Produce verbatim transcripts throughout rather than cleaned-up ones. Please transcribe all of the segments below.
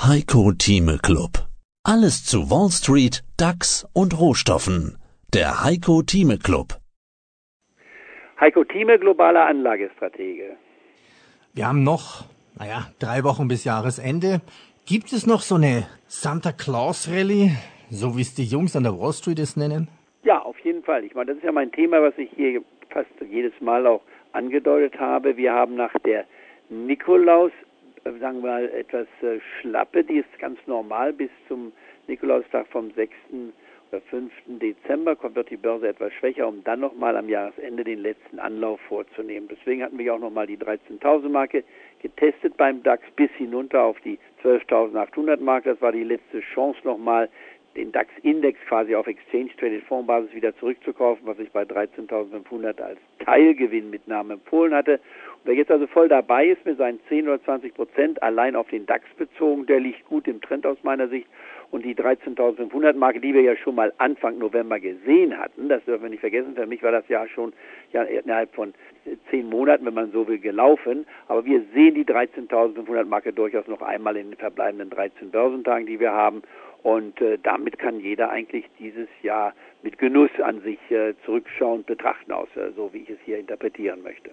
Heiko Thieme Club. Alles zu Wall Street, DAX und Rohstoffen. Der Heiko Thieme Club. Heiko Thieme, globaler Anlagestratege. Wir haben noch, naja, drei Wochen bis Jahresende. Gibt es noch so eine Santa Claus Rallye, so wie es die Jungs an der Wall Street es nennen? Ja, auf jeden Fall. Ich meine, das ist ja mein Thema, was ich hier fast jedes Mal auch angedeutet habe. Wir haben nach der Nikolaus, sagen wir mal, etwas äh, Schlappe, die ist ganz normal bis zum Nikolaustag vom sechsten oder fünften Dezember, kommt dort die Börse etwas schwächer, um dann nochmal am Jahresende den letzten Anlauf vorzunehmen. Deswegen hatten wir auch nochmal die dreizehntausend Marke getestet beim DAX bis hinunter auf die zwölftausendachthundert Marke. Das war die letzte Chance nochmal, den DAX-Index quasi auf Exchange-Traded-Fondsbasis wieder zurückzukaufen, was ich bei dreizehntausendfünfhundert als Teilgewinnmitnahme empfohlen hatte. Und wer jetzt also voll dabei ist mit seinen zehn oder zwanzig Prozent allein auf den DAX bezogen, der liegt gut im Trend aus meiner Sicht. Und die dreizehntausendfünfhundert Marke, die wir ja schon mal Anfang November gesehen hatten, das dürfen wir nicht vergessen, für mich war das Jahr schon ja, innerhalb von zehn Monaten, wenn man so will, gelaufen. Aber wir sehen die dreizehntausendfünfhundert Marke durchaus noch einmal in den verbleibenden dreizehn Börsentagen, die wir haben. Und äh, damit kann jeder eigentlich dieses Jahr mit Genuss an sich äh, zurückschauend betrachten, aus, äh, so wie ich es hier interpretieren möchte.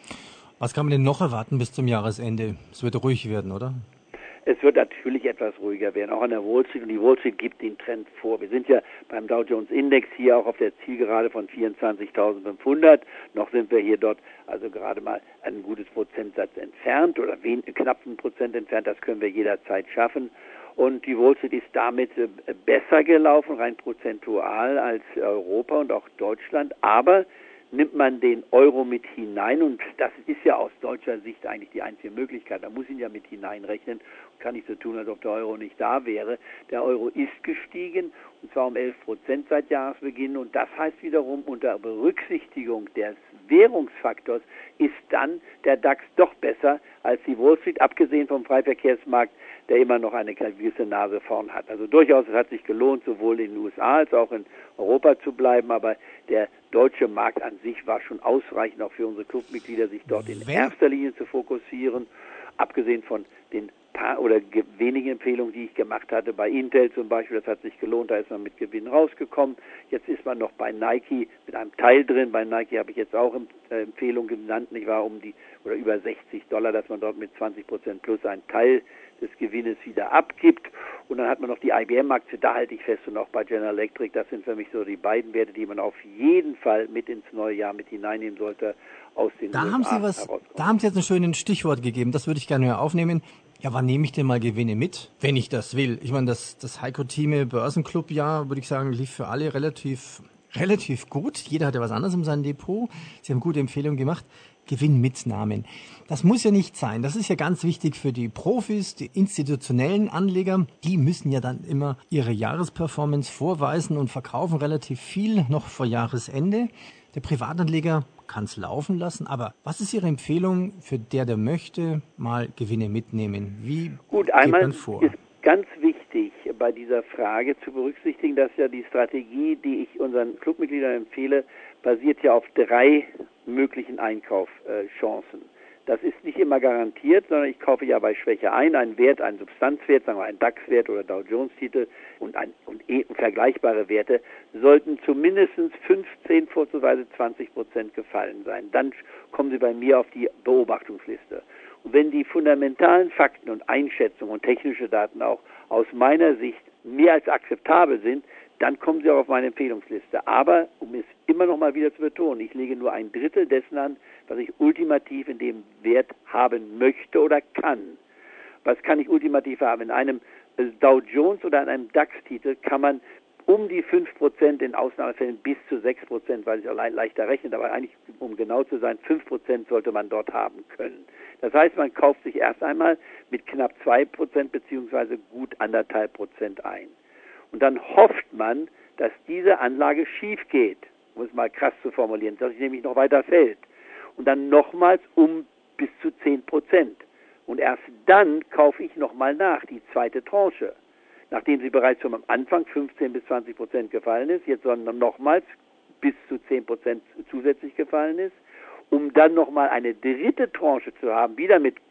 Was kann man denn noch erwarten bis zum Jahresende? Es wird ruhig werden, oder? Es wird natürlich etwas ruhiger werden, auch an der Wall Street. Und die Wall Street gibt den Trend vor. Wir sind ja beim Dow Jones Index hier auch auf der Zielgerade von vierundzwanzigtausendfünfhundert. Noch sind wir hier dort also gerade mal ein gutes Prozentsatz entfernt oder wen, knapp ein Prozent entfernt. Das können wir jederzeit schaffen. Und die Wall Street ist damit äh, besser gelaufen, rein prozentual, als Europa und auch Deutschland. Aber nimmt man den Euro mit hinein, und das ist ja aus deutscher Sicht eigentlich die einzige Möglichkeit, da muss ihn ja mit hineinrechnen, kann nicht so tun, als ob der Euro nicht da wäre. Der Euro ist gestiegen, und zwar um elf Prozent seit Jahresbeginn, und das heißt wiederum, unter Berücksichtigung des Währungsfaktors ist dann der DAX doch besser als die Wall Street, abgesehen vom Freiverkehrsmarkt, der immer noch eine gewisse Nase vorn hat. Also durchaus, es hat sich gelohnt, sowohl in den U S A als auch in Europa zu bleiben, aber der deutsche Markt an sich war schon ausreichend, auch für unsere Clubmitglieder, sich dort in Wenn? erster Linie zu fokussieren, abgesehen von den paar oder wenigen Empfehlungen, die ich gemacht hatte, bei Intel zum Beispiel, das hat sich gelohnt, da ist man mit Gewinn rausgekommen. Jetzt ist man noch bei Nike mit einem Teil drin. Bei Nike habe ich jetzt auch äh, Empfehlungen genannt, nicht wahr, um die oder über sechzig Dollar, dass man dort mit zwanzig Prozent plus einen Teil des Gewinnes wieder abgibt. Und dann hat man noch die I B M-Aktie, da halte ich fest, und auch bei General Electric. Das sind für mich so die beiden Werte, die man auf jeden Fall mit ins neue Jahr mit hineinnehmen sollte aus den Da U S A haben Sie was, herauskommen. da haben Sie jetzt ein schönes Stichwort gegeben, das würde ich gerne aufnehmen. Ja, wann nehme ich denn mal Gewinne mit, wenn ich das will? Ich meine, das, das Heiko Thieme Börsenclub-Jahr, würde ich sagen, lief für alle relativ, relativ gut. Jeder hatte was anderes in seinem Depot. Sie haben gute Empfehlungen gemacht. Gewinnmitnahmen. Das muss ja nicht sein. Das ist ja ganz wichtig für die Profis, die institutionellen Anleger. Die müssen ja dann immer ihre Jahresperformance vorweisen und verkaufen relativ viel noch vor Jahresende. Der Privatanleger kann es laufen lassen, aber was ist Ihre Empfehlung für der, der möchte, mal Gewinne mitnehmen? Wie Gut, geht einmal man vor? ist ganz wichtig bei dieser Frage zu berücksichtigen, dass ja die Strategie, die ich unseren Clubmitgliedern empfehle, basiert ja auf drei möglichen Einkaufschancen. Das ist nicht immer garantiert, sondern ich kaufe ja bei Schwäche ein, einen Wert, einen Substanzwert, sagen wir einen DAX-Wert oder Dow Jones-Titel, und, ein, und eh vergleichbare Werte sollten zumindest fünfzehn, vorzugsweise zwanzig Prozent gefallen sein. Dann kommen Sie bei mir auf die Beobachtungsliste. Und wenn die fundamentalen Fakten und Einschätzungen und technische Daten auch aus meiner Sicht mehr als akzeptabel sind, dann kommen Sie auch auf meine Empfehlungsliste. Aber, um es immer noch mal wieder zu betonen, ich lege nur ein Drittel dessen an, was ich ultimativ in dem Wert haben möchte oder kann. Was kann ich ultimativ haben? In einem Dow Jones oder in einem DAX-Titel kann man um die fünf Prozent, in Ausnahmefällen bis zu sechs Prozent, weil sich auch le- leichter rechnet, aber eigentlich, um genau zu sein, fünf Prozent sollte man dort haben können. Das heißt, man kauft sich erst einmal mit knapp zwei Prozent beziehungsweise gut anderthalb Prozent ein. Und dann hofft man, dass diese Anlage schief geht, um es mal krass zu formulieren, dass sie nämlich noch weiter fällt. Und dann nochmals um bis zu zehn Prozent. Und erst dann kaufe ich nochmal nach, die zweite Tranche. Nachdem sie bereits schon am Anfang fünfzehn bis zwanzig Prozent gefallen ist, jetzt sondern nochmals bis zu zehn Prozent zusätzlich gefallen ist, um dann nochmal eine dritte Tranche zu haben, wieder mit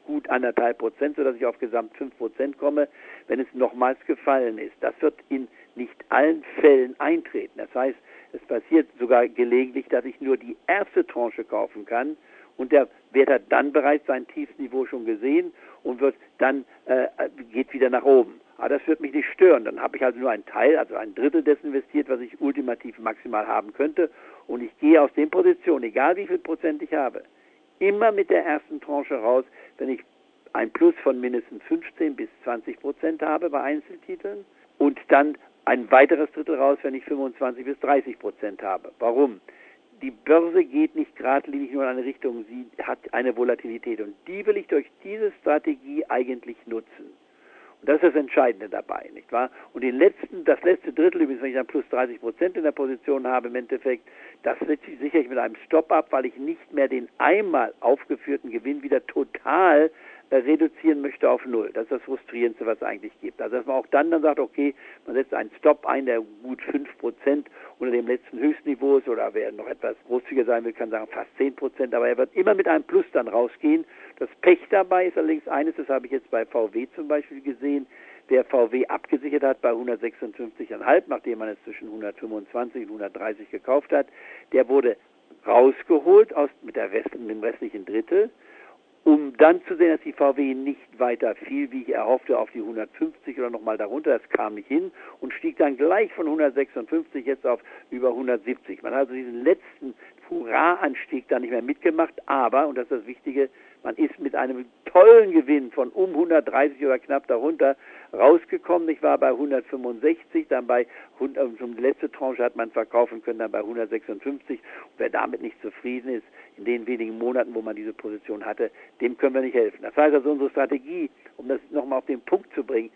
gut anderthalb Prozent, sodass ich auf gesamt fünf Prozent komme, wenn es nochmals gefallen ist. Das wird in nicht allen Fällen eintreten. Das heißt, es passiert sogar gelegentlich, dass ich nur die erste Tranche kaufen kann und der Wert hat dann bereits sein Tiefsniveau schon gesehen und wird dann äh, geht wieder nach oben. Aber das wird mich nicht stören. Dann habe ich also nur einen Teil, also ein Drittel dessen investiert, was ich ultimativ maximal haben könnte. Und ich gehe aus den Positionen, egal wie viel Prozent ich habe, immer mit der ersten Tranche raus, wenn ich ein Plus von mindestens fünfzehn bis zwanzig Prozent habe bei Einzeltiteln und dann ein weiteres Drittel raus, wenn ich fünfundzwanzig bis dreißig Prozent habe. Warum? Die Börse geht nicht geradlinig nur in eine Richtung, sie hat eine Volatilität und die will ich durch diese Strategie eigentlich nutzen. Und das ist das Entscheidende dabei, nicht wahr? Und den letzten, das letzte Drittel, übrigens, wenn ich dann plus dreißig Prozent in der Position habe im Endeffekt, das sichere ich mit einem Stop ab, weil ich nicht mehr den einmal aufgeführten Gewinn wieder total äh, reduzieren möchte auf Null. Das ist das Frustrierendste, was es eigentlich gibt. Also dass man auch dann dann sagt, okay, man setzt einen Stop ein, der gut fünf Prozent unter dem letzten Höchstniveau ist, oder wer noch etwas großzügiger sein will, kann sagen fast zehn Prozent, aber er wird immer mit einem Plus dann rausgehen. Das Pech dabei ist allerdings eines, das habe ich jetzt bei V W zum Beispiel gesehen, der V W abgesichert hat bei hundertsechsundfünfzig Komma fünf, nachdem man es zwischen hundertfünfundzwanzig und hundertdreißig gekauft hat, der wurde rausgeholt aus, mit, der Rest, mit dem restlichen Drittel, um dann zu sehen, dass die V W nicht weiter fiel, wie ich erhoffte, auf die hundertfünfzig oder nochmal darunter. Das kam nicht hin und stieg dann gleich von hundertsechsundfünfzig jetzt auf über hundertsiebzig. Man hat also diesen letzten Hurra-Anstieg da nicht mehr mitgemacht, aber, und das ist das Wichtige, man ist mit einem tollen Gewinn von um hundertdreißig oder knapp darunter rausgekommen. Ich war bei hundertfünfundsechzig, dann bei um die letzte Tranche hat man verkaufen können, dann bei hundertsechsundfünfzig. Und wer damit nicht zufrieden ist, in den wenigen Monaten, wo man diese Position hatte, dem können wir nicht helfen. Das heißt also, unsere Strategie, um das nochmal auf den Punkt zu bringen,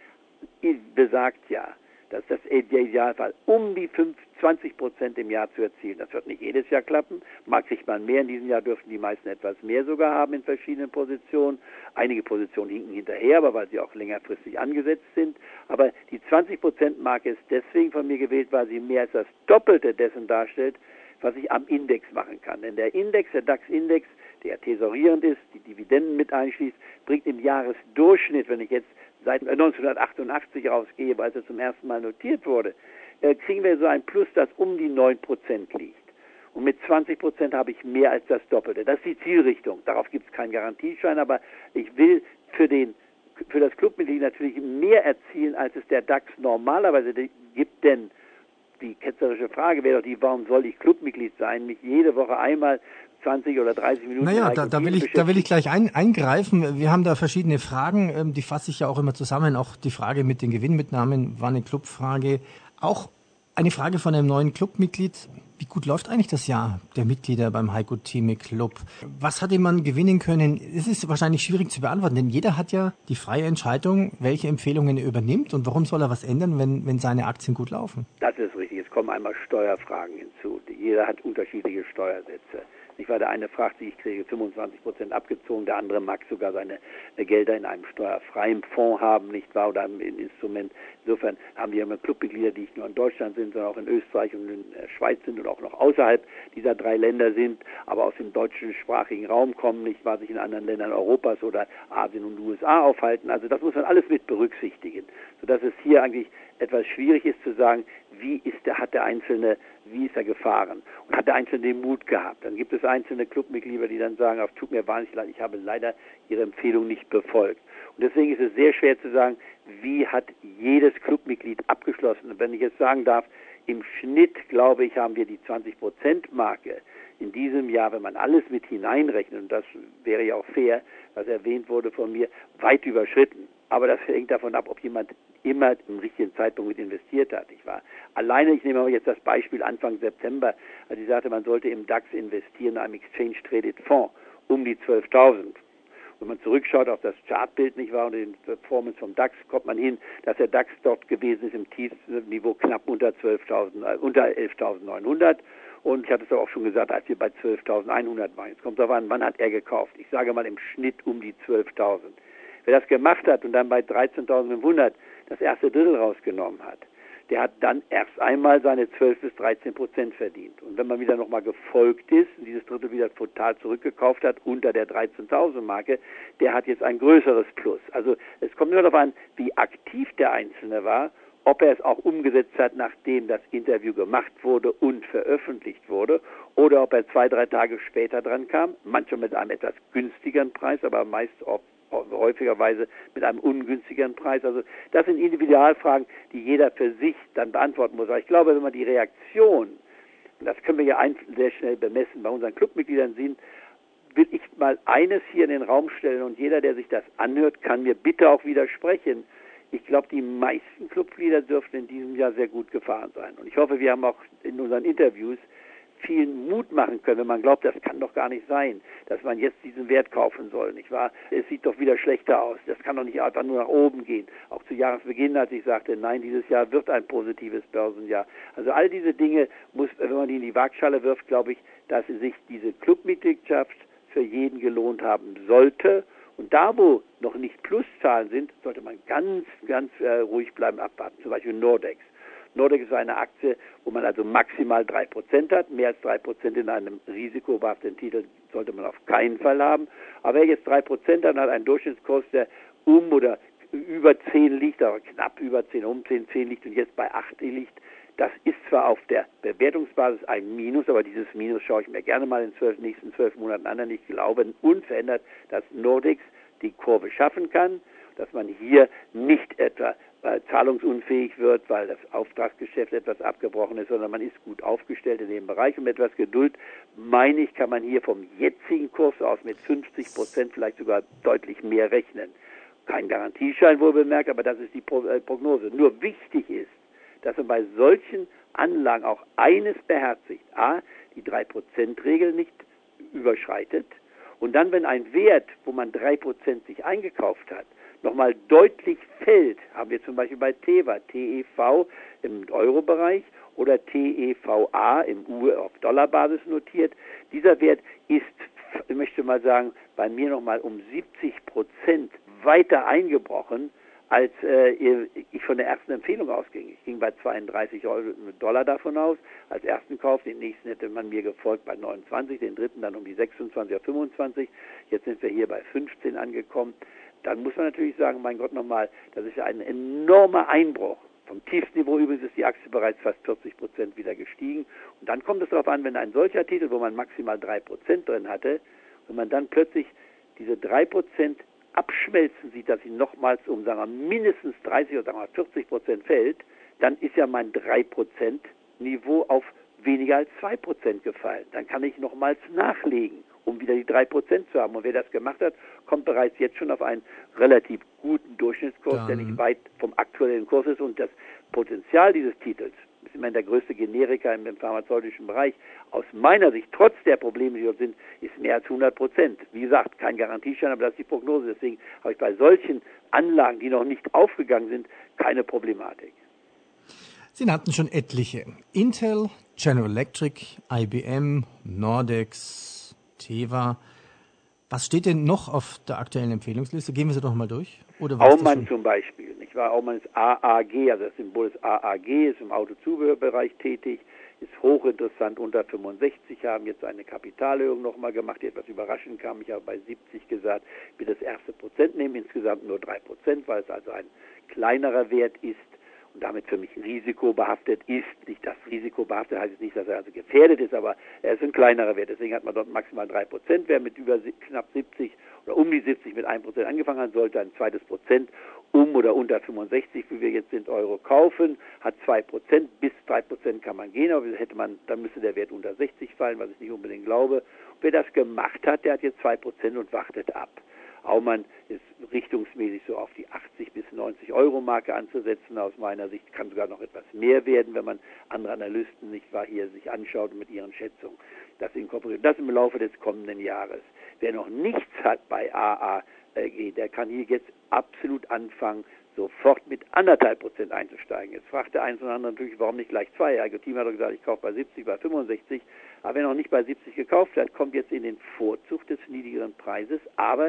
besagt ja, dass das der Idealfall um die zwanzig Prozent im Jahr zu erzielen. Das wird nicht jedes Jahr klappen. Mag sich mal mehr. In diesem Jahr dürften die meisten etwas mehr sogar haben in verschiedenen Positionen. Einige Positionen hinken hinterher, aber weil sie auch längerfristig angesetzt sind. Aber die zwanzig Prozent Marke ist deswegen von mir gewählt, weil sie mehr als das Doppelte dessen darstellt, was ich am Index machen kann. Denn der Index, der DAX-Index, der tesorierend ist, die Dividenden mit einschließt, bringt im Jahresdurchschnitt, wenn ich jetzt seit neunzehnhundertachtundachtzig rausgehe, weil es zum ersten Mal notiert wurde, äh, kriegen wir so ein Plus, das um die neun Prozent liegt. Und mit zwanzig Prozent habe ich mehr als das Doppelte. Das ist die Zielrichtung. Darauf gibt es keinen Garantieschein, aber ich will für den für das Clubmitglied natürlich mehr erzielen, als es der DAX normalerweise gibt, denn die ketzerische Frage wäre doch die, warum soll ich Clubmitglied sein, mich jede Woche einmal zwanzig oder dreißig Minuten... Naja, da, da, will ich, da will ich gleich ein, eingreifen. Wir haben da verschiedene Fragen, die fasse ich ja auch immer zusammen. Auch die Frage mit den Gewinnmitnahmen war eine Clubfrage. Auch eine Frage von einem neuen Clubmitglied. Wie gut läuft eigentlich das Jahr der Mitglieder beim Heiko Thieme Club? Was hatte man gewinnen können? Es ist wahrscheinlich schwierig zu beantworten, denn jeder hat ja die freie Entscheidung, welche Empfehlungen er übernimmt und warum soll er was ändern, wenn, wenn seine Aktien gut laufen? Das ist richtig. Es kommen einmal Steuerfragen hinzu. Jeder hat unterschiedliche Steuersätze. Nicht wahr? Der eine fragt sich, ich kriege fünfundzwanzig Prozent abgezogen, der andere mag sogar seine Gelder in einem steuerfreien Fonds haben, nicht wahr, oder ein Instrument. Insofern haben wir immer Clubmitglieder, die nicht nur in Deutschland sind, sondern auch in Österreich und in der Schweiz sind und auch noch außerhalb dieser drei Länder sind, aber aus dem deutschen sprachigen Raum kommen, nicht wahr, sich in anderen Ländern Europas oder Asien und U S A aufhalten. Also das muss man alles mit berücksichtigen, sodass es hier eigentlich etwas schwierig ist zu sagen, wie ist der, hat der Einzelne, wie ist er gefahren und hat der Einzelne den Mut gehabt. Dann gibt es einzelne Clubmitglieder, die dann sagen, ach, tut mir wahnsinnig leid, ich habe leider Ihre Empfehlung nicht befolgt. Und deswegen ist es sehr schwer zu sagen, wie hat jedes Clubmitglied abgeschlossen. Und wenn ich jetzt sagen darf, im Schnitt, glaube ich, haben wir die zwanzig Prozent Marke in diesem Jahr, wenn man alles mit hineinrechnet, und das wäre ja auch fair, was erwähnt wurde von mir, weit überschritten. Aber das hängt davon ab, ob jemand immer im richtigen Zeitpunkt mit investiert hat. Ich war alleine, ich nehme aber jetzt das Beispiel Anfang September, als ich sagte, man sollte im DAX investieren, in einem Exchange-Traded Fonds, um die zwölftausend. Wenn man zurückschaut auf das Chartbild, nicht wahr, und den Performance vom DAX, kommt man hin, dass der DAX dort gewesen ist im tiefsten Niveau knapp unter zwölftausend, äh, unter elftausendneunhundert. Und ich hatte es auch schon gesagt, als wir bei zwölftausendeinhundert waren. Jetzt kommt es darauf an, wann hat er gekauft? Ich sage mal im Schnitt um die zwölftausend. Wer das gemacht hat und dann bei dreizehntausendfünfhundert das erste Drittel rausgenommen hat, der hat dann erst einmal seine zwölf bis dreizehn Prozent verdient. Und wenn man wieder nochmal gefolgt ist und dieses Drittel wieder total zurückgekauft hat unter der dreizehntausend Marke, der hat jetzt ein größeres Plus. Also es kommt nur darauf an, wie aktiv der Einzelne war, ob er es auch umgesetzt hat, nachdem das Interview gemacht wurde und veröffentlicht wurde, oder ob er zwei, drei Tage später dran kam, manchmal mit einem etwas günstigeren Preis, aber meist auch häufigerweise mit einem ungünstigeren Preis. Also das sind Individualfragen, die jeder für sich dann beantworten muss. Aber ich glaube, wenn man die Reaktion, und das können wir ja sehr schnell bemessen, bei unseren Clubmitgliedern sehen, will ich mal eines hier in den Raum stellen und jeder, der sich das anhört, kann mir bitte auch widersprechen. Ich glaube, die meisten Clubmitglieder dürften in diesem Jahr sehr gut gefahren sein. Und ich hoffe, wir haben auch in unseren Interviews vielen Mut machen können, wenn man glaubt, das kann doch gar nicht sein, dass man jetzt diesen Wert kaufen soll, nicht wahr? Es sieht doch wieder schlechter aus. Das kann doch nicht einfach nur nach oben gehen. Auch zu Jahresbeginn, als ich sagte, nein, dieses Jahr wird ein positives Börsenjahr. Also all diese Dinge muss, wenn man die in die Waagschale wirft, glaube ich, dass sich diese Clubmitgliedschaft für jeden gelohnt haben sollte. Und da, wo noch nicht Pluszahlen sind, sollte man ganz, ganz äh, ruhig bleiben, abwarten. Zum Beispiel Nordex. Nordex ist eine Aktie, wo man also maximal drei Prozent hat. Mehr als drei Prozent in einem risikobehafteten Titel sollte man auf keinen Fall haben. Aber wer jetzt drei Prozent hat, hat einen Durchschnittskurs, der um oder über zehn liegt, aber knapp über zehn, um zehn, zehn liegt und jetzt bei acht liegt. Das ist zwar auf der Bewertungsbasis ein Minus, aber dieses Minus schaue ich mir gerne mal in den zwölf, nächsten zwölf Monaten an. Und ich glaube unverändert, dass Nordex die Kurve schaffen kann, dass man hier nicht etwa äh, zahlungsunfähig wird, weil das Auftragsgeschäft etwas abgebrochen ist, sondern man ist gut aufgestellt in dem Bereich. Und mit etwas Geduld, meine ich, kann man hier vom jetzigen Kurs aus mit fünfzig Prozent vielleicht sogar deutlich mehr rechnen. Kein Garantieschein wohl bemerkt, aber das ist die Pro- äh, Prognose. Nur wichtig ist, dass man bei solchen Anlagen auch eines beherzigt. A, die drei Prozent Regel nicht überschreitet. Und dann, wenn ein Wert, wo man drei Prozent sich eingekauft hat, nochmal deutlich fällt, haben wir zum Beispiel bei Teva, T E V im Euro-Bereich oder T E V A im U S auf Dollarbasis notiert. Dieser Wert ist, ich möchte mal sagen, bei mir nochmal um siebzig Prozent weiter eingebrochen, als äh, ich von der ersten Empfehlung ausging. Ich ging bei zweiunddreißig Dollar davon aus, als ersten Kauf. Den nächsten hätte man mir gefolgt bei neunundzwanzig, den dritten dann um die sechsundzwanzig auf fünfundzwanzig. Jetzt sind wir hier bei fünfzehn angekommen. Dann muss man natürlich sagen, mein Gott, nochmal, das ist ja ein enormer Einbruch. Vom Tiefsniveau übrigens ist die Aktie bereits fast vierzig Prozent wieder gestiegen. Und dann kommt es darauf an, wenn ein solcher Titel, wo man maximal drei Prozent drin hatte, wenn man dann plötzlich diese drei Prozent abschmelzen sieht, dass sie nochmals um, sagen wir, mindestens dreißig oder sagen wir, vierzig Prozent fällt, dann ist ja mein drei Prozent Niveau auf weniger als zwei Prozent gefallen. Dann kann ich nochmals nachlegen, um wieder die drei Prozent zu haben. Und wer das gemacht hat, kommt bereits jetzt schon auf einen relativ guten Durchschnittskurs, dann der nicht weit vom aktuellen Kurs ist. Und das Potenzial dieses Titels, ist immerhin der größte Generiker im, im pharmazeutischen Bereich, aus meiner Sicht, trotz der Probleme, die dort sind, ist mehr als hundert Prozent. Wie gesagt, kein Garantieschein, aber das ist die Prognose. Deswegen habe ich bei solchen Anlagen, die noch nicht aufgegangen sind, keine Problematik. Sie nannten schon etliche. Intel, General Electric, I B M, Nordex, Teva. Was steht denn noch auf der aktuellen Empfehlungsliste? Gehen wir sie doch mal durch. Oder Aumann zum Beispiel. Nicht wahr? Aumann ist A A G, also das Symbol ist A A G, ist im Autozubehörbereich tätig, ist hochinteressant unter fünfundsechzig, haben jetzt eine Kapitalerhöhung nochmal gemacht, die etwas überraschend kam. Ich habe bei siebzig gesagt, wir das erste Prozent nehmen, insgesamt nur drei Prozent, weil es also ein kleinerer Wert ist und damit für mich risikobehaftet ist. Nicht das risikobehaftet heißt nicht, dass er also gefährdet ist, aber er ist ein kleinerer Wert. Deswegen hat man dort maximal drei Prozent. Wer mit über knapp siebzig oder um die siebzig mit ein Prozent angefangen hat, sollte ein zweites Prozent um oder unter fünfundsechzig, wie wir jetzt sind, Euro kaufen, hat zwei Prozent, bis drei Prozent kann man gehen, aber hätte man, dann müsste der Wert unter sechzig fallen, was ich nicht unbedingt glaube. Und wer das gemacht hat, der hat jetzt zwei Prozent und wartet ab. Aumann ist richtungsmäßig so auf die achtzig bis neunzig Euro Marke anzusetzen. Aus meiner Sicht kann sogar noch etwas mehr werden, wenn man andere Analysten nicht wahr hier sich anschaut und mit ihren Schätzungen das inkorporiert. Das im Laufe des kommenden Jahres. Wer noch nichts hat bei A A G, der kann hier jetzt absolut anfangen, sofort mit anderthalb Prozent einzusteigen. Jetzt fragt der eine oder andere natürlich, warum nicht gleich zwei? Herr Team hat doch gesagt, ich kaufe bei siebzig, bei fünfundsechzig. Aber wer noch nicht bei siebzig gekauft hat, kommt jetzt in den Vorzug des niedrigeren Preises. Aber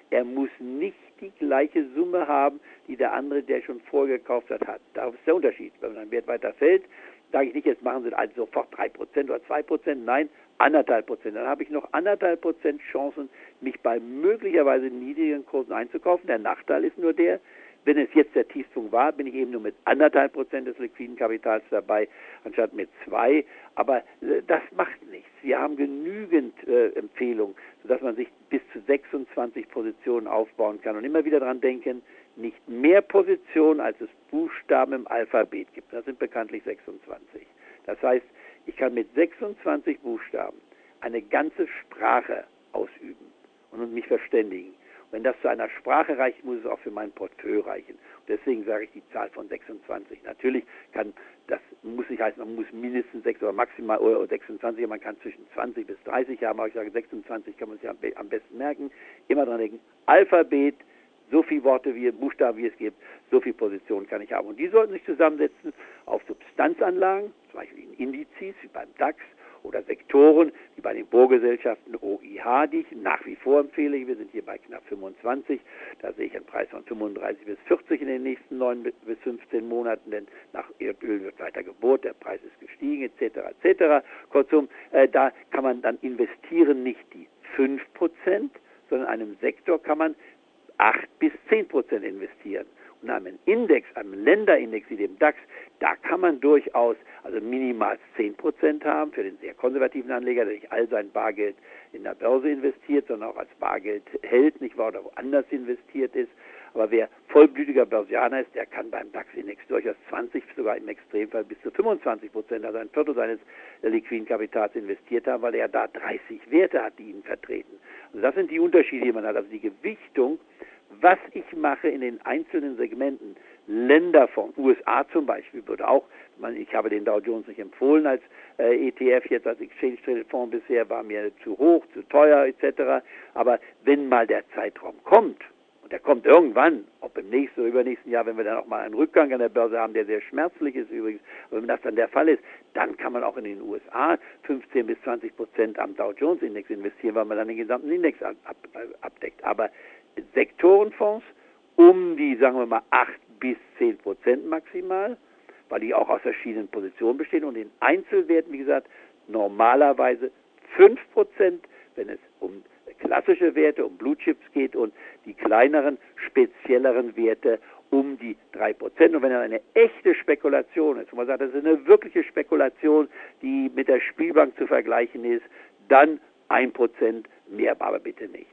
Er muss nicht die gleiche Summe haben, die der andere, der schon vorher gekauft hat, hat. Das ist der Unterschied. Wenn ein Wert weiter fällt, sage ich nicht, jetzt machen Sie also sofort drei Prozent oder zwei Prozent, nein, anderthalb Prozent. Dann habe ich noch anderthalb Prozent Chancen, mich bei möglicherweise niedrigen Kursen einzukaufen. Der Nachteil ist nur der, wenn es jetzt der Tiefpunkt war, bin ich eben nur mit anderthalb Prozent des liquiden Kapitals dabei, anstatt mit zwei. Aber äh, das macht nichts. Wir haben genügend äh, Empfehlungen, sodass man sich bis zu sechsundzwanzig Positionen aufbauen kann. Und immer wieder daran denken, nicht mehr Positionen, als es Buchstaben im Alphabet gibt. Das sind bekanntlich sechsundzwanzig. Das heißt, ich kann mit sechsundzwanzig Buchstaben eine ganze Sprache ausüben und mich verständigen. Wenn das zu einer Sprache reicht, muss es auch für mein Portfolio reichen. Und deswegen sage ich die Zahl von sechsundzwanzig. Natürlich kann, das muss nicht heißen, man muss mindestens sechs oder maximal oder sechsundzwanzig, man kann zwischen zwanzig bis dreißig haben, aber ich sage sechsundzwanzig kann man sich am besten merken. Immer dran denken, Alphabet, so viele Worte wie Buchstaben wie es gibt, so viele Positionen kann ich haben. Und die sollten sich zusammensetzen auf Substanzanlagen, zum Beispiel in Indizes wie beim DAX, oder Sektoren, wie bei den Bohrgesellschaften O I H, die ich nach wie vor empfehle. Wir sind hier bei knapp fünfundzwanzig. Da sehe ich einen Preis von fünfunddreißig bis vierzig in den nächsten neun bis fünfzehn Monaten, denn nach Erdöl wird weiter gebohrt, der Preis ist gestiegen, et cetera et cetera. Kurzum, äh, da kann man dann investieren, nicht die fünf Prozent, sondern in einem Sektor kann man acht bis zehn Prozent investieren. Und einem Index, einem Länderindex wie dem DAX, da kann man durchaus also minimal zehn Prozent haben für den sehr konservativen Anleger, der nicht all sein Bargeld in der Börse investiert, sondern auch als Bargeld hält, nicht wahr, oder woanders investiert ist. Aber wer vollblütiger Börsianer ist, der kann beim DAX-Index durchaus zwanzig, sogar im Extremfall bis zu fünfundzwanzig Prozent, also ein Viertel seines liquiden Kapitals investiert haben, weil er da dreißig Werte hat, die ihn vertreten. Also das sind die Unterschiede, die man hat. Also die Gewichtung, was ich mache in den einzelnen Segmenten, Länderfonds, U S A zum Beispiel, würde auch, ich habe den Dow Jones nicht empfohlen als äh, E T F, jetzt als Exchange Traded Fonds bisher, war mir zu hoch, zu teuer et cetera. Aber wenn mal der Zeitraum kommt, und der kommt irgendwann, ob im nächsten oder übernächsten Jahr, wenn wir dann auch mal einen Rückgang an der Börse haben, der sehr schmerzlich ist übrigens, aber wenn das dann der Fall ist, dann kann man auch in den U S A fünfzehn bis zwanzig Prozent am Dow Jones Index investieren, weil man dann den gesamten Index ab, ab, abdeckt. Aber Sektorenfonds um die, sagen wir mal, acht bis zehn Prozent maximal, weil die auch aus verschiedenen Positionen bestehen. Und in Einzelwerten, wie gesagt, normalerweise fünf Prozent, wenn es um klassische Werte, um Blue Chips geht, und die kleineren, spezielleren Werte um die drei Prozent. Und wenn dann eine echte Spekulation ist, wo man sagt, das ist eine wirkliche Spekulation, die mit der Spielbank zu vergleichen ist, dann ein Prozent, mehr aber bitte nicht.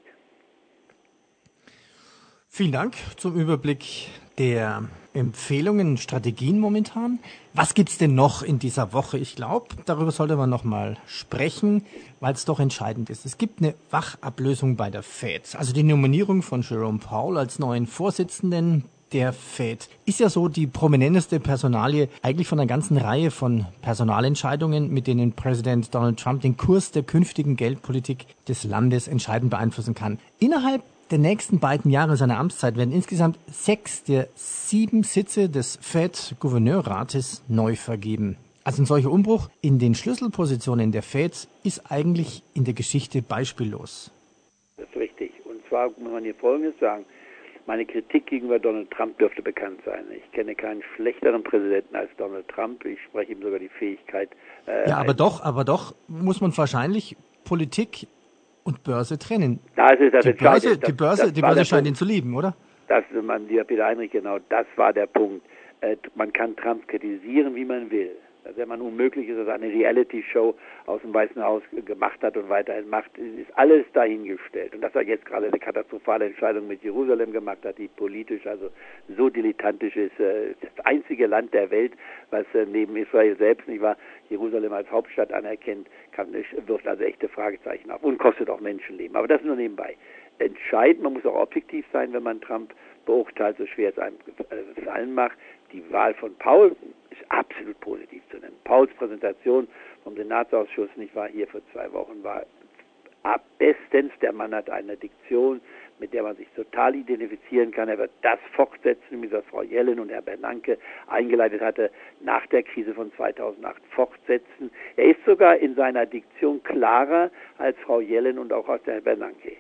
Vielen Dank zum Überblick der Empfehlungen, Strategien momentan. Was gibt's denn noch in dieser Woche? Ich glaube, darüber sollte man noch mal sprechen, weil es doch entscheidend ist. Es gibt eine Wachablösung bei der Fed. Also die Nominierung von Jerome Powell als neuen Vorsitzenden der Fed ist ja so die prominenteste Personalie eigentlich von einer ganzen Reihe von Personalentscheidungen, mit denen Präsident Donald Trump den Kurs der künftigen Geldpolitik des Landes entscheidend beeinflussen kann. Innerhalb der nächsten beiden Jahre seiner Amtszeit werden insgesamt sechs der sieben Sitze des Fed-Gouverneurrates neu vergeben. Also ein solcher Umbruch in den Schlüsselpositionen der Fed ist eigentlich in der Geschichte beispiellos. Das ist richtig. Und zwar muss man hier Folgendes sagen. Meine Kritik gegenüber Donald Trump dürfte bekannt sein. Ich kenne keinen schlechteren Präsidenten als Donald Trump. Ich spreche ihm sogar die Fähigkeit. Äh, ja, aber doch, aber doch muss man wahrscheinlich Politik und Börse trennen. Das ist das die Börse, das, die Börse, das die Börse scheint ihn zu lieben, oder? Das, man, lieber Peter Heinrich, genau, das war der Punkt. Äh, man kann Trump kritisieren, wie man will. Dass er man unmöglich ist, dass er eine Reality-Show aus dem Weißen Haus gemacht hat und weiterhin macht, ist alles dahingestellt. Und dass er jetzt gerade eine katastrophale Entscheidung mit Jerusalem gemacht hat, die politisch also so dilettantisch ist, äh, das einzige Land der Welt, was äh, neben Israel selbst, nicht wahr, Jerusalem als Hauptstadt anerkennt, kann, wirft also echte Fragezeichen auf und kostet auch Menschenleben. Aber das nur nebenbei. Entscheidend, man muss auch objektiv sein, wenn man Trump beurteilt, so schwer es einem gefallen macht. Die Wahl von Paul ist absolut positiv zu nennen. Pauls Präsentation vom Senatsausschuss, nicht wahr, hier vor zwei Wochen, war ab bestens. Der Mann hat eine Diktion, mit der man sich total identifizieren kann. Er wird das fortsetzen, wie das Frau Yellen und Herr Bernanke eingeleitet hatte, nach der Krise von zweitausendacht fortsetzen. Er ist sogar in seiner Diktion klarer als Frau Yellen und auch als Herr Bernanke.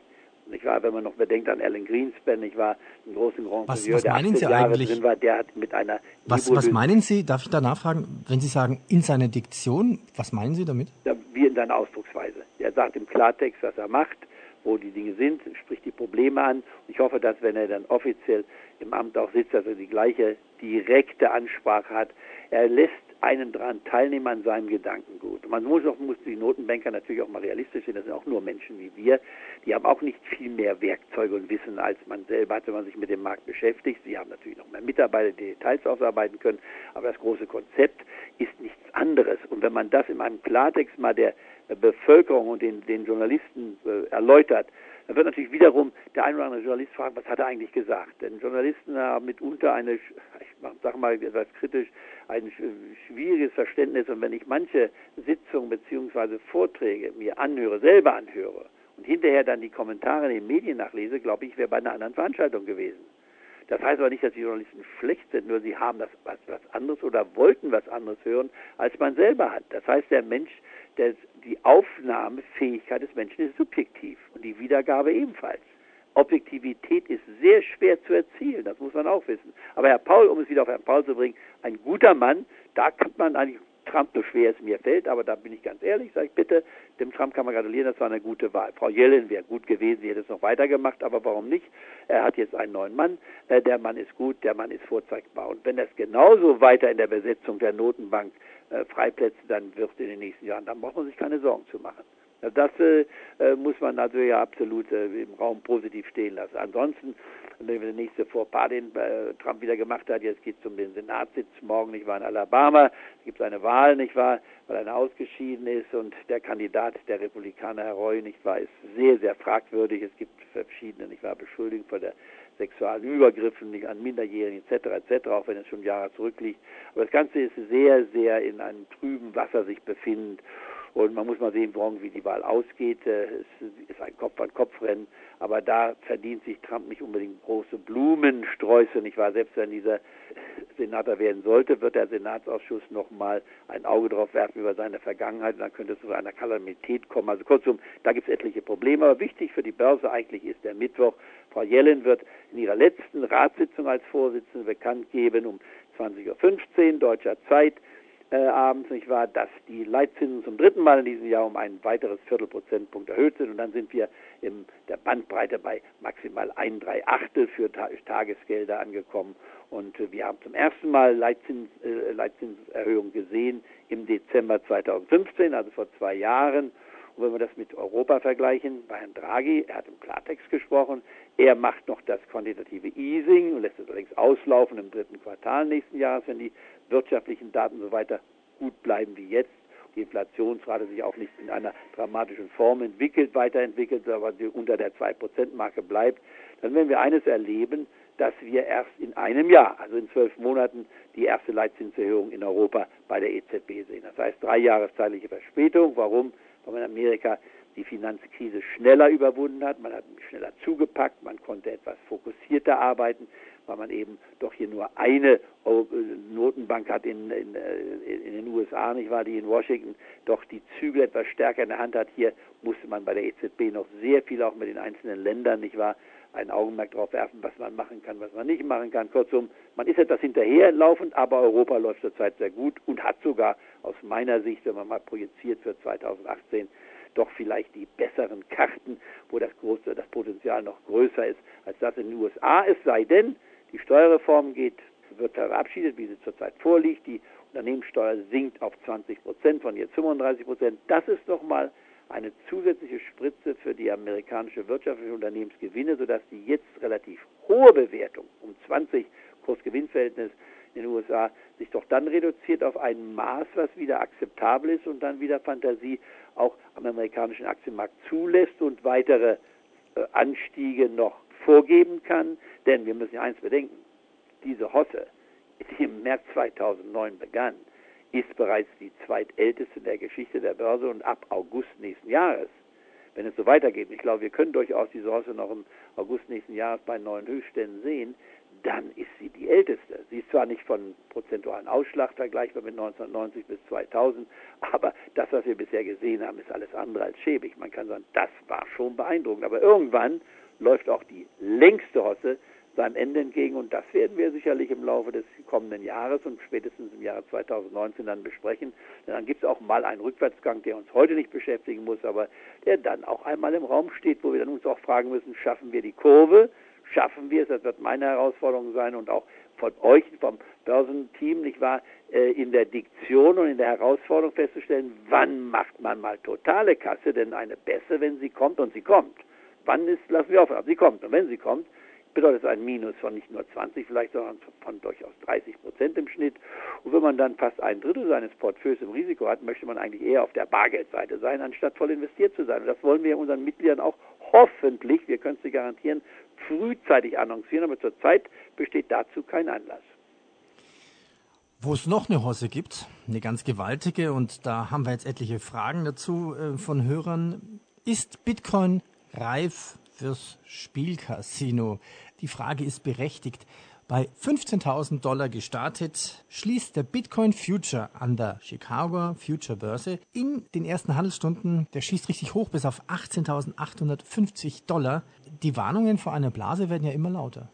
Ich war, wenn man noch bedenkt an Alan Greenspan, ich war einen großen Grand was, Seigneur, was der meinen Sie achtzig Jahre eigentlich? drin war, der hat mit einer Was, was meinen Sie, darf ich da nachfragen, wenn Sie sagen, in seiner Diktion, was meinen Sie damit? Ja, wie in seiner Ausdrucksweise. Er sagt im Klartext, was er macht, wo die Dinge sind, spricht die Probleme an. Und ich hoffe, dass, wenn er dann offiziell im Amt auch sitzt, dass er die gleiche direkte Ansprache hat. Er lässt einen daran teilnehmen an seinem Gedankengut. Man muss auch, muss die Notenbanker natürlich auch mal realistisch sehen, das sind auch nur Menschen wie wir. Die haben auch nicht viel mehr Werkzeuge und Wissen als man selber hat, wenn man sich mit dem Markt beschäftigt. Sie haben natürlich noch mehr Mitarbeiter, die Details ausarbeiten können, aber das große Konzept ist nichts anderes. Und wenn man das in einem Klartext mal der Bevölkerung und den, den Journalisten äh, erläutert, dann wird natürlich wiederum der ein oder andere Journalist fragen, was hat er eigentlich gesagt? Denn Journalisten haben mitunter eine, ich sage mal etwas kritisch, ein schwieriges Verständnis. Und wenn ich manche Sitzungen bzw. Vorträge mir anhöre, selber anhöre und hinterher dann die Kommentare in den Medien nachlese, glaube ich, wäre bei einer anderen Veranstaltung gewesen. Das heißt aber nicht, dass die Journalisten schlecht sind, nur sie haben das was, was anderes oder wollten was anderes hören, als man selber hat. Das heißt, der Mensch, der, die Aufnahmefähigkeit des Menschen ist subjektiv und die Wiedergabe ebenfalls. Objektivität ist sehr schwer zu erzielen, das muss man auch wissen. Aber Herr Paul, um es wieder auf Herrn Paul zu bringen, ein guter Mann, da kann man eigentlich Trump, so schwer es mir fällt, aber da bin ich ganz ehrlich, sage ich bitte, dem Trump kann man gratulieren, das war eine gute Wahl. Frau Yellen wäre gut gewesen, sie hätte es noch weitergemacht, aber warum nicht? Er hat jetzt einen neuen Mann, der Mann ist gut, der Mann ist vorzeigbar. Und wenn das genauso weiter in der Besetzung der Notenbank äh, Freiplätze dann wird in den nächsten Jahren, dann braucht man sich keine Sorgen zu machen. Das äh, muss man also ja absolut äh, im Raum positiv stehen lassen. Ansonsten, wenn der nächste Fauxpas, den äh, Trump wieder gemacht hat, jetzt geht es um den Senatssitz morgen, ich war in Alabama, es gibt eine Wahl, nicht wahr, weil einer ausgeschieden ist und der Kandidat der Republikaner, Herr Roy, nicht wahr, ist sehr, sehr fragwürdig. Es gibt verschiedene, nicht wahr, Beschuldigungen von der sexuellen Übergriffen, nicht an Minderjährigen et cetera et cetera, auch wenn es schon Jahre zurückliegt. Aber das Ganze ist sehr, sehr in einem trüben Wasser sich befindend. Und man muss mal sehen, morgen, wie die Wahl ausgeht. Es ist ein Kopf-an-Kopf-Rennen. Aber da verdient sich Trump nicht unbedingt große Blumensträuße. Nicht wahr? Selbst wenn dieser Senator werden sollte, wird der Senatsausschuss nochmal ein Auge drauf werfen über seine Vergangenheit. Und dann könnte es zu einer Kalamität kommen. Also kurzum, da gibt es etliche Probleme. Aber wichtig für die Börse eigentlich ist der Mittwoch. Frau Yellen wird in ihrer letzten Ratssitzung als Vorsitzende bekannt geben um zwanzig Uhr fünfzehn deutscher Zeit. Äh, abends, nicht wahr, dass die Leitzinsen zum dritten Mal in diesem Jahr um ein weiteres Viertelprozentpunkt erhöht sind und dann sind wir in der Bandbreite bei maximal ein Drei Achtel für Ta- Tagesgelder angekommen und äh, wir haben zum ersten Mal Leitzins, äh, Leitzinserhöhung gesehen im Dezember zweitausendfünfzehn, also vor zwei Jahren. Und wenn wir das mit Europa vergleichen, bei Herrn Draghi, er hat im Klartext gesprochen, er macht noch das quantitative Easing und lässt es allerdings auslaufen im dritten Quartal nächsten Jahres, wenn die wirtschaftlichen Daten so weiter gut bleiben wie jetzt. Die Inflationsrate sich auch nicht in einer dramatischen Form entwickelt, weiterentwickelt, aber unter der zwei Prozent Marke bleibt, dann werden wir eines erleben, dass wir erst in einem Jahr, also in zwölf Monaten, die erste Leitzinserhöhung in Europa bei der E Z B sehen. Das heißt drei Jahre zeitliche Verspätung. Warum? Weil man in Amerika die Finanzkrise schneller überwunden hat, man hat schneller zugepackt, man konnte etwas fokussierter arbeiten, weil man eben doch hier nur eine Notenbank hat in, in, in den U S A, nicht wahr, die in Washington doch die Zügel etwas stärker in der Hand hat. Hier musste man bei der E Z B noch sehr viel auch mit den einzelnen Ländern, nicht wahr, ein Augenmerk darauf werfen, was man machen kann, was man nicht machen kann. Kurzum, man ist etwas hinterherlaufend, aber Europa läuft zurzeit sehr gut und hat sogar aus meiner Sicht, wenn man mal projiziert für zweitausendachtzehn, doch vielleicht die besseren Karten, wo das große, das Potenzial noch größer ist, als das in den U S A. Es sei denn, die Steuerreform geht, wird verabschiedet, wie sie zurzeit vorliegt. Die Unternehmenssteuer sinkt auf zwanzig Prozent, von jetzt fünfunddreißig Prozent. Das ist nochmal eine zusätzliche Spritze für die amerikanische Wirtschaft und Unternehmensgewinne, sodass die jetzt relativ hohe Bewertung um zwanzig Kurs-Gewinn-Verhältnis in den U S A sich doch dann reduziert auf ein Maß, was wieder akzeptabel ist und dann wieder Fantasie auch am amerikanischen Aktienmarkt zulässt und weitere äh, Anstiege noch vorgeben kann. Denn wir müssen ja eins bedenken, diese Hosse, die im März zweitausendneun begann, ist bereits die zweitälteste der Geschichte der Börse und ab August nächsten Jahres, wenn es so weitergeht, ich glaube, wir können durchaus diese Hosse noch im August nächsten Jahres bei neuen Höchstständen sehen, dann ist sie die älteste. Sie ist zwar nicht von prozentualen Ausschlag vergleichbar mit neunzehnhundertneunzig bis zweitausend, aber das, was wir bisher gesehen haben, ist alles andere als schäbig. Man kann sagen, das war schon beeindruckend. Aber irgendwann läuft auch die längste Hosse seinem Ende entgegen und das werden wir sicherlich im Laufe des kommenden Jahres und spätestens im Jahre zweitausendneunzehn dann besprechen. Denn dann gibt es auch mal einen Rückwärtsgang, der uns heute nicht beschäftigen muss, aber der dann auch einmal im Raum steht, wo wir dann uns auch fragen müssen, schaffen wir die Kurve? Schaffen wir es? Das wird meine Herausforderung sein und auch von euch, vom Börsenteam, nicht wahr, in der Diktion und in der Herausforderung festzustellen, wann macht man mal totale Kasse, denn eine Bässe, wenn sie kommt und sie kommt. Wann ist, lassen wir offen, aber sie kommt. Und wenn sie kommt, bedeutet es ein Minus von nicht nur zwanzig vielleicht, sondern von durchaus dreißig Prozent im Schnitt. Und wenn man dann fast ein Drittel seines Portfolios im Risiko hat, möchte man eigentlich eher auf der Bargeldseite sein, anstatt voll investiert zu sein. Und das wollen wir unseren Mitgliedern auch hoffentlich, wir können es dir garantieren, frühzeitig annoncieren, aber zurzeit besteht dazu kein Anlass. Wo es noch eine Hosse gibt, eine ganz gewaltige, und da haben wir jetzt etliche Fragen dazu äh, von Hörern, ist Bitcoin reif fürs Spielcasino? Die Frage ist berechtigt. Bei fünfzehntausend Dollar gestartet, schließt der Bitcoin Future an der Chicago Future Börse in den ersten Handelsstunden, der schießt richtig hoch bis auf achtzehntausendachthundertfünfzig Dollar. Die Warnungen vor einer Blase werden ja immer lauter.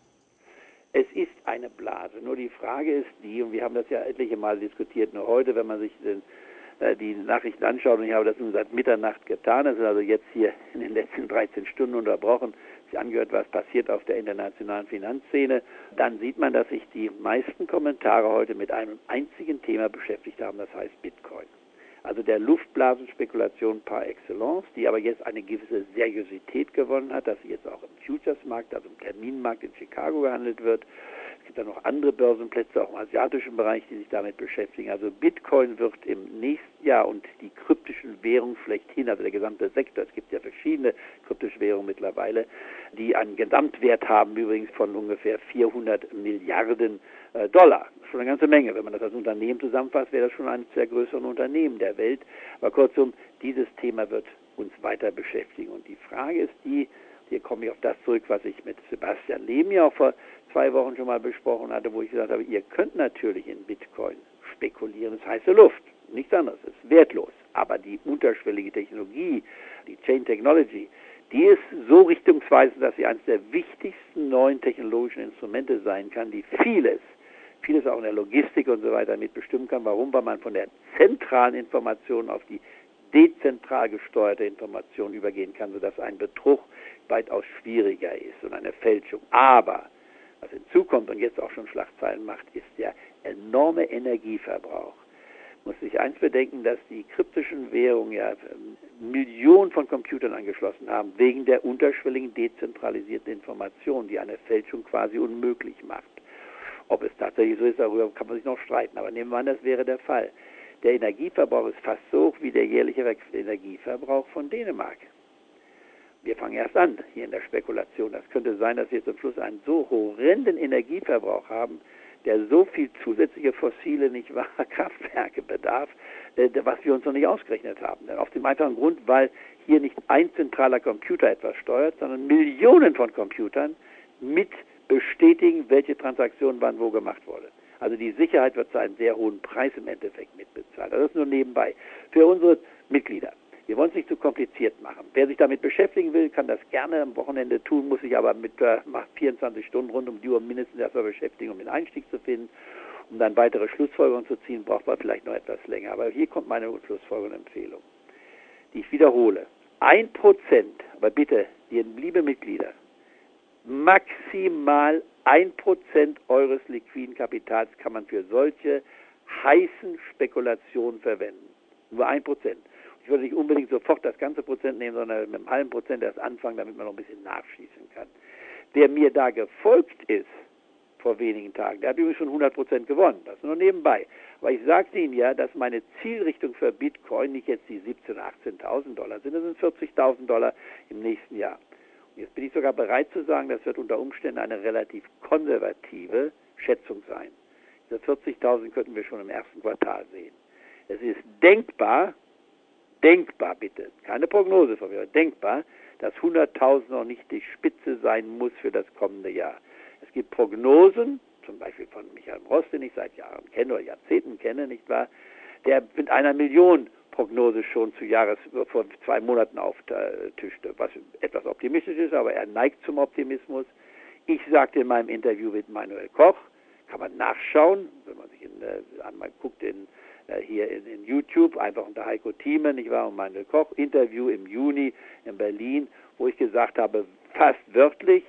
Es ist eine Blase. Nur die Frage ist die, und wir haben das ja etliche Mal diskutiert, nur heute, wenn man sich den, äh, die Nachrichten anschaut, und ich habe das nun seit Mitternacht getan, das ist also jetzt hier in den letzten dreizehn Stunden unterbrochen, sich angehört, was passiert auf der internationalen Finanzszene, dann sieht man, dass sich die meisten Kommentare heute mit einem einzigen Thema beschäftigt haben, das heißt Bitcoin. Also der Luftblasenspekulation par excellence, die aber jetzt eine gewisse Seriosität gewonnen hat, dass sie jetzt auch im Futures-Markt, also im Terminmarkt in Chicago gehandelt wird. Es gibt dann noch andere Börsenplätze, auch im asiatischen Bereich, die sich damit beschäftigen. Also Bitcoin wird im nächsten Jahr und die kryptischen Währungen schlechthin, also der gesamte Sektor, es gibt ja verschiedene kryptische Währungen mittlerweile, die einen Gesamtwert haben, übrigens von ungefähr vierhundert Milliarden Dollar. Das ist schon eine ganze Menge. Wenn man das als Unternehmen zusammenfasst, wäre das schon eines der größeren Unternehmen der Welt. Aber kurzum, dieses Thema wird uns weiter beschäftigen. Und die Frage ist die, hier komme ich auf das zurück, was ich mit Sebastian Lehmy auch vor zwei Wochen schon mal besprochen hatte, wo ich gesagt habe, ihr könnt natürlich in Bitcoin spekulieren, das ist heiße Luft, nichts anderes, es ist wertlos. Aber die unterschwellige Technologie, die Chain Technology, die ist so richtungsweisend, dass sie eines der wichtigsten neuen technologischen Instrumente sein kann, die vieles, vieles auch in der Logistik und so weiter mitbestimmen kann. Warum? Weil man von der zentralen Information auf die dezentral gesteuerte Information übergehen kann, sodass ein Betrug weitaus schwieriger ist und eine Fälschung. Aber was hinzukommt und jetzt auch schon Schlagzeilen macht, ist der enorme Energieverbrauch. Man muss sich eins bedenken, dass die kryptischen Währungen ja Millionen von Computern angeschlossen haben, wegen der unterschwelligen dezentralisierten Information, die eine Fälschung quasi unmöglich macht. Ob es tatsächlich so ist, darüber kann man sich noch streiten, aber nehmen wir an, das wäre der Fall. Der Energieverbrauch ist fast so hoch wie der jährliche Energieverbrauch von Dänemark. Wir fangen erst an hier in der Spekulation. Das könnte sein, dass wir zum Schluss einen so horrenden Energieverbrauch haben, der so viel zusätzliche fossile, nicht wahr, Kraftwerke bedarf, äh, was wir uns noch nicht ausgerechnet haben. Denn auf dem einfachen Grund, weil hier nicht ein zentraler Computer etwas steuert, sondern Millionen von Computern mit bestätigen, welche Transaktion wann wo gemacht wurde. Also die Sicherheit wird zu einem sehr hohen Preis im Endeffekt mitbezahlt. Also das nur nebenbei. Für unsere Mitglieder. Wir wollen es nicht zu kompliziert machen. Wer sich damit beschäftigen will, kann das gerne am Wochenende tun, muss sich aber mit äh, vierundzwanzig Stunden rund um die Uhr mindestens erstmal beschäftigen, um den Einstieg zu finden. Um dann weitere Schlussfolgerungen zu ziehen, braucht man vielleicht noch etwas länger. Aber hier kommt meine Schlussfolgerung und Empfehlung, die ich wiederhole. Ein Prozent, aber bitte, liebe Mitglieder, maximal ein Prozent eures liquiden Kapitals kann man für solche heißen Spekulationen verwenden. Nur ein Prozent. Ich würde nicht unbedingt sofort das ganze Prozent nehmen, sondern mit einem halben Prozent erst anfangen, damit man noch ein bisschen nachschießen kann. Wer mir da gefolgt ist vor wenigen Tagen, der hat übrigens schon hundert Prozent gewonnen. Das nur nebenbei. Aber ich sagte Ihnen ja, dass meine Zielrichtung für Bitcoin nicht jetzt die siebzehntausend, achtzehntausend Dollar sind, das sind vierzigtausend Dollar im nächsten Jahr. Und jetzt bin ich sogar bereit zu sagen, das wird unter Umständen eine relativ konservative Schätzung sein. Diese vierzigtausend könnten wir schon im ersten Quartal sehen. Es ist denkbar, denkbar bitte, keine Prognose von mir, denkbar, dass hunderttausend noch nicht die Spitze sein muss für das kommende Jahr. Es Es gibt Prognosen, zum Beispiel von Michael Ross, den ich seit Jahren kenne oder Jahrzehnten kenne, nicht wahr? Der mit einer Million Prognose schon zu Jahres vor zwei Monaten auftischte, was etwas optimistisch ist, aber er neigt zum Optimismus. Ich sagte in meinem Interview mit Manuel Koch, kann man nachschauen, wenn man sich in, äh, einmal guckt in, äh, hier in, in YouTube, einfach unter Heiko Thieme, nicht wahr, und Manuel Koch, Interview im Juni in Berlin, wo ich gesagt habe, fast wörtlich,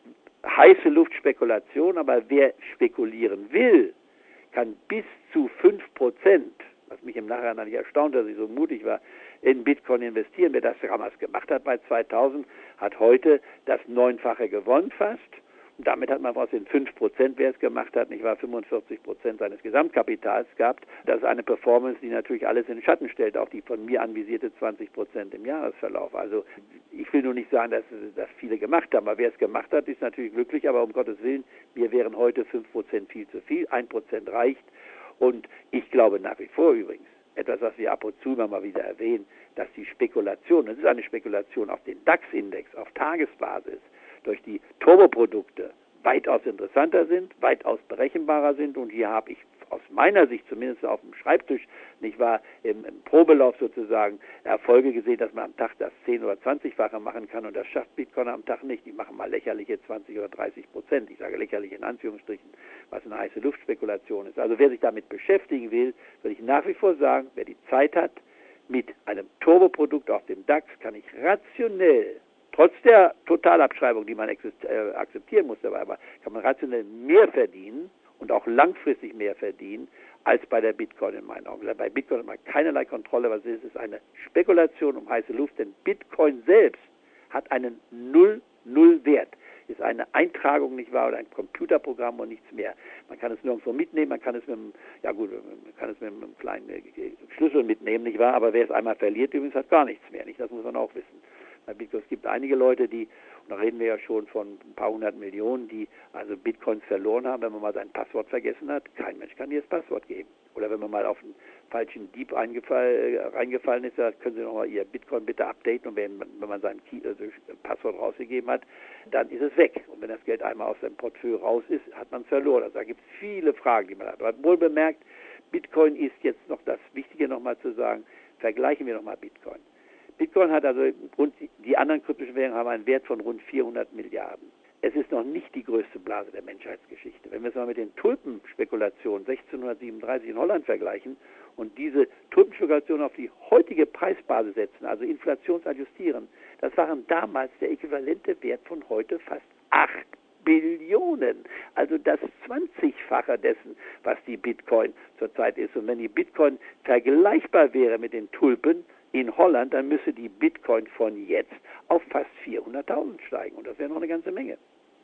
heiße Luftspekulation, aber wer spekulieren will, kann bis zu fünf Prozent, was mich im Nachhinein nicht erstaunt, dass ich so mutig war, in Bitcoin investieren. Wer das damals gemacht hat bei zweitausend, hat heute das Neunfache gewonnen fast. Und damit hat man aus den fünf Prozent, wer es gemacht hat, nicht wahr, fünfundvierzig Prozent seines Gesamtkapitals gehabt. Das ist eine Performance, die natürlich alles in den Schatten stellt, auch die von mir anvisierte zwanzig Prozent im Jahresverlauf. Also ich will nur nicht sagen, dass das viele gemacht haben, aber wer es gemacht hat, ist natürlich glücklich, aber um Gottes Willen, mir wären heute fünf Prozent viel zu viel, ein Prozent reicht. Und ich glaube nach wie vor übrigens, etwas, was wir ab und zu immer mal wieder erwähnen, dass die Spekulation, das ist eine Spekulation auf den DAX-Index, auf Tagesbasis, durch die Turboprodukte weitaus interessanter sind, weitaus berechenbarer sind. Und hier habe ich aus meiner Sicht zumindest auf dem Schreibtisch, nicht wahr, im, im Probelauf sozusagen Erfolge gesehen, dass man am Tag das zehn- oder zwanzigfache machen kann. Und das schafft Bitcoin am Tag nicht. Die machen mal lächerliche zwanzig oder dreißig Prozent. Ich sage lächerlich in Anführungsstrichen, was eine heiße Luftspekulation ist. Also wer sich damit beschäftigen will, würde ich nach wie vor sagen, wer die Zeit hat, mit einem Turboprodukt auf dem DAX kann ich rationell, trotz der Totalabschreibung, die man exist- äh, akzeptieren muss dabei, aber kann man rationell mehr verdienen und auch langfristig mehr verdienen als bei der Bitcoin in meinen Augen. Bei Bitcoin hat man keinerlei Kontrolle, was es ist. Es ist eine Spekulation um heiße Luft, denn Bitcoin selbst hat einen Null-Null-Wert. Ist eine Eintragung, nicht wahr, oder ein Computerprogramm und nichts mehr. Man kann es nirgendwo mitnehmen, man kann es mit einem, ja gut, man kann es mit einem kleinen Schlüssel mitnehmen, nicht wahr, aber wer es einmal verliert, übrigens hat gar nichts mehr, nicht? Das muss man auch wissen. Bei Bitcoin, es gibt einige Leute, die, und da reden wir ja schon von ein paar hundert Millionen, die also Bitcoins verloren haben, wenn man mal sein Passwort vergessen hat. Kein Mensch kann dir das Passwort geben. Oder wenn man mal auf einen falschen Dieb eingefall, reingefallen ist, da können Sie nochmal Ihr Bitcoin bitte updaten, und wenn, wenn man sein Key, also Passwort rausgegeben hat, dann ist es weg. Und wenn das Geld einmal aus seinem Portfolio raus ist, hat man es verloren. Also da gibt es viele Fragen, die man hat. Aber wohl bemerkt, Bitcoin ist jetzt noch das Wichtige nochmal zu sagen, vergleichen wir nochmal Bitcoin. Bitcoin hat also, und die anderen kryptischen Währungen haben einen Wert von rund vierhundert Milliarden. Es ist noch nicht die größte Blase der Menschheitsgeschichte. Wenn wir es mal mit den Tulpenspekulationen sechzehnhundertsiebenunddreißig in Holland vergleichen und diese Tulpenspekulationen auf die heutige Preisbasis setzen, also inflationsadjustieren, das waren damals der äquivalente Wert von heute fast acht Billionen. Also das zwanzigfache dessen, was die Bitcoin zurzeit ist. Und wenn die Bitcoin vergleichbar wäre mit den Tulpen in Holland, dann müsste die Bitcoin von jetzt auf fast vierhunderttausend steigen. Und das wäre noch eine ganze Menge.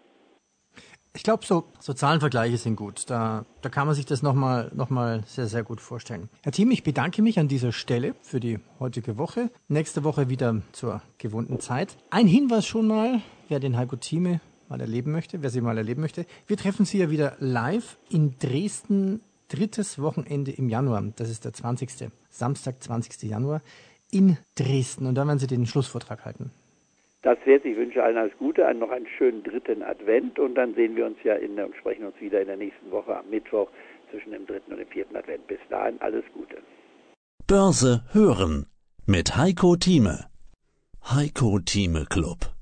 Ich glaube, so, so Zahlenvergleiche sind gut. Da, da kann man sich das nochmal noch mal sehr, sehr gut vorstellen. Herr Thieme, ich bedanke mich an dieser Stelle für die heutige Woche. Nächste Woche wieder zur gewohnten Zeit. Ein Hinweis schon mal, wer den Heiko Thieme mal erleben möchte, wer sie mal erleben möchte. Wir treffen Sie ja wieder live in Dresden, drittes Wochenende im Januar. Das ist der zwanzigste Samstag, zwanzigsten Januar in Dresden. Und da werden Sie den Schlussvortrag halten. Das wär's. Ich wünsche allen alles Gute, einen noch einen schönen dritten Advent, und dann sehen wir uns ja in, und sprechen uns wieder in der nächsten Woche am Mittwoch zwischen dem dritten und dem vierten Advent. Bis dahin alles Gute. Börse hören mit Heiko Thieme. Heiko Thieme Club.